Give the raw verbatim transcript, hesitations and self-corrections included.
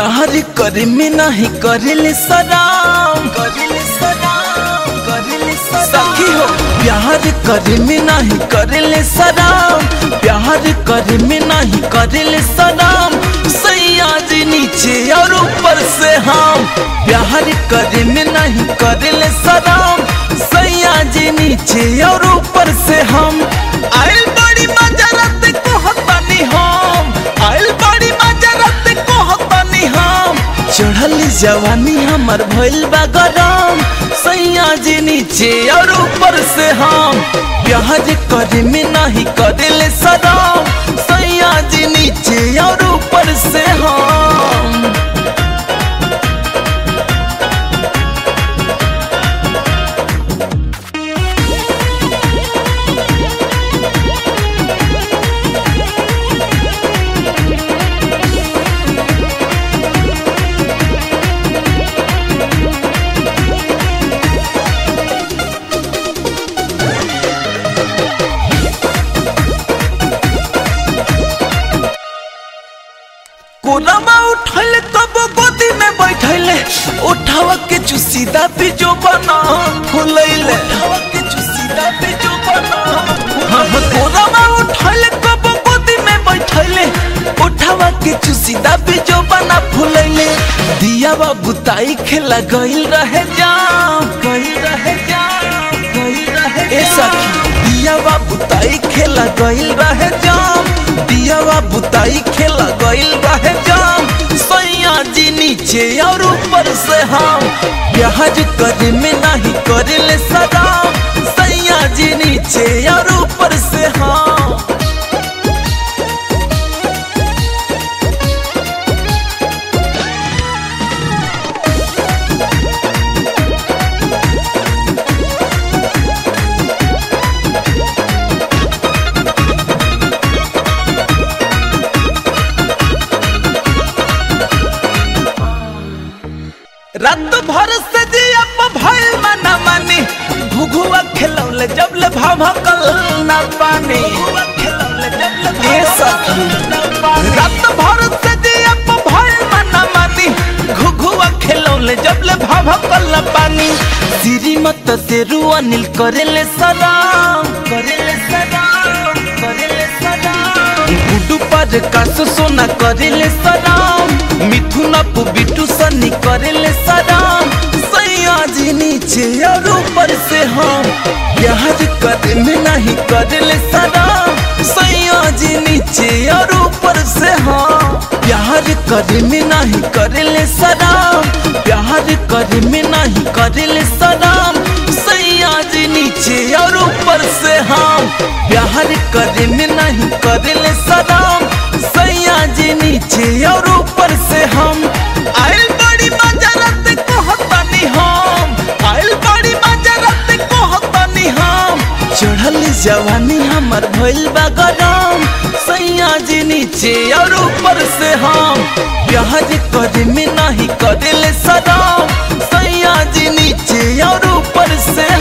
प्यार करे में नहीं करेले सलाम करेले सलाम करेले सखी हो प्यार करे में नहीं करेले सलाम प्यार करे में नहीं करेले सलाम सैया जी नीचे और ऊपर से हम प्यार करे में नहीं करेले सलाम सैया जी नीचे और ऊपर से हम आइल बड़ी मजरत को हतानी हम आइल बड़ी मजरत को हतानी हम चढ़ल जवानी हमर भइल बा गरम सैया जी नीचे और ऊपर से हम प्यार करे में नहीं करेले सलाम सैया जी नीचे और ऊपर से हम कोनमा उठल तब गोदी में बैठले उठावा के चुसीदा पे जो बना फुलैले उठावा के चुसीदा पे जो बना हां कोनमा उठल तब गोदी में बैठले उठावा के चुसीदा पे जो बना फुलैले दिया बाबू ताई खेला गइल रहे जाम गइल रहे जाम गइल रहे ए सखी दिया बाबू ताई खेला गइल रहे जाम दिया बाबू ताई खेला गइल रहे जाम सैया जी नीचे और ऊपर से हम प्यार करे में नहीं करेले सलाम सैया जी नीचे और ऊपर से हम रात भर से दिया भइल मना मानी घुघुआ खेलौले जब ले भभकल ना पानी ए सखी रात भर से दिया भइल मना मानी घुघुआ खेलौले जब ले भभकल ना पानी श्रीमत से रुआनिल करेले सलाम करेले सलाम करेले सलाम गुड्डू पर कास सोना करेले सलाम मिथुन अपू बिट्टू सनी करेले सलाम सैया जी नीचे और ऊपर से हम प्यार करे में नहीं करेले सलाम सैया जी नीचे और ऊपर से हम प्यार करे में नहीं करेले सलाम प्यार करे में नहीं करेले सलाम सैया जी नीचे और ऊपर से हम प्यार करे में नहीं करेले सलाम सैया जी नीचे और ऊपर से हम आइल बड़ी मजरत को हतानी हम आइल बड़ी मजरत को हतानी हम चढ़ल जवानी हमर भइल बा गरम सैया जी नीचे और ऊपर से हम प्यार करे में नहीं